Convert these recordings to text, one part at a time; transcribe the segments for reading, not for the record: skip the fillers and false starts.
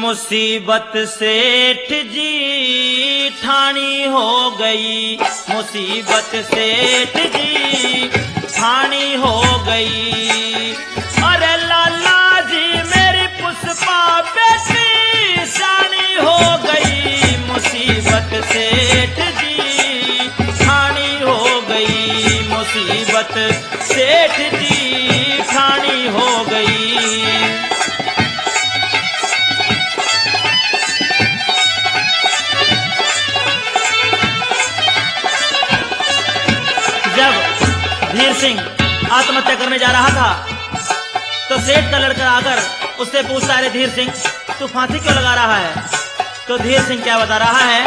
मुसीबत सेठ जी ठानी हो गई, मुसीबत सेठ जी ठानी हो गई। अरे लाला जी मेरी पुष्पा बेटी शानी हो गई, मुसीबत सेठ जी ठानी हो गई, मुसीबत सेठ जी ठानी हो गई। धीर सिंह आत्महत्या करने जा रहा था तो सेठ का लड़का आकर उससे पूछता है, धीर सिंह तू फांसी क्यों लगा रहा है? तो धीर सिंह क्या बता रहा है,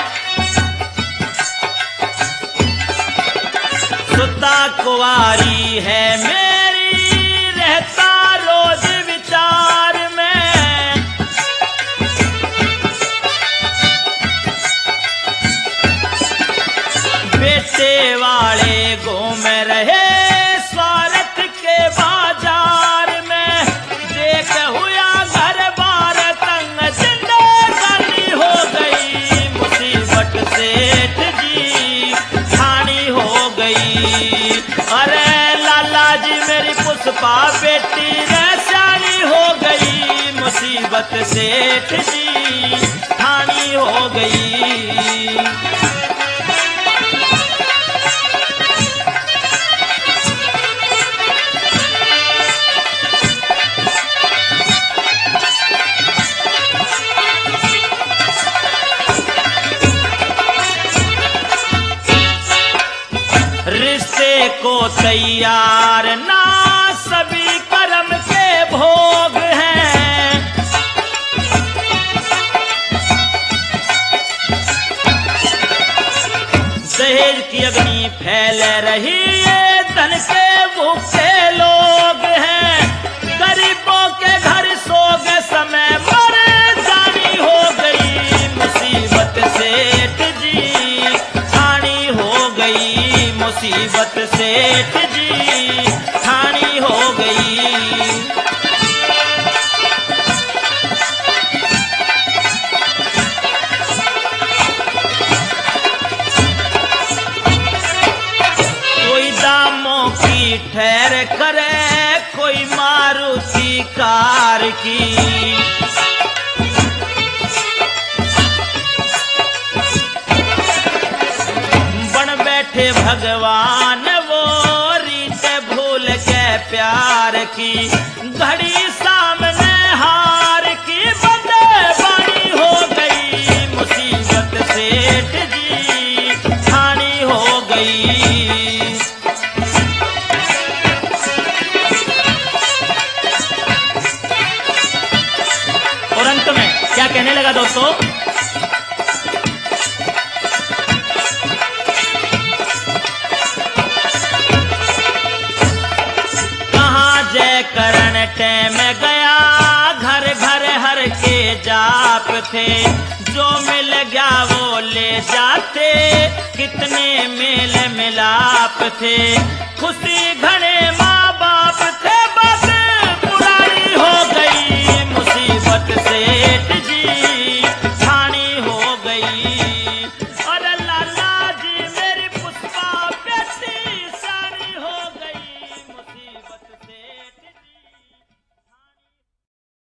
सुता कुंवारी है मेरी रहता रोज विचार में, बेटे वाले घूम रहे स्वार्थ के बाजार में, देख हुआ घर बार तंग जिंदगानी हो गई, मुसीबत सेठ जी ठानी हो गई। अरे लाला जी मेरी पुष्पा बेटी रैसानी हो गई, मुसीबत सेठ जी ठानी हो गई। रिश्ते को तैयार ना सभी कर्म के भोग हैं, दहेज की अग्नि फैल रही है, धन के भूखे लोग हैं, गरीबों के घर सोग समय मर जानी हो गई, मुसीबत सेठ जी ठानी हो गई, मुसीबत सेठ जी ठानी हो गई। कोई दामों की ठहर करे, कोई मारुति कार की, बन बैठे भगवान वो रीत भूल के प्यार की, घड़ी सामने हार की बंदे हो गई, मुसीबत सेठ जी ठानी हो गई। और अंत में क्या कहने लगा दोस्तों, करण टैम गया घर घर हर के जाप थे, जो मिल गया वो ले जाते, कितने मेल मिलाप थे, खुशी घने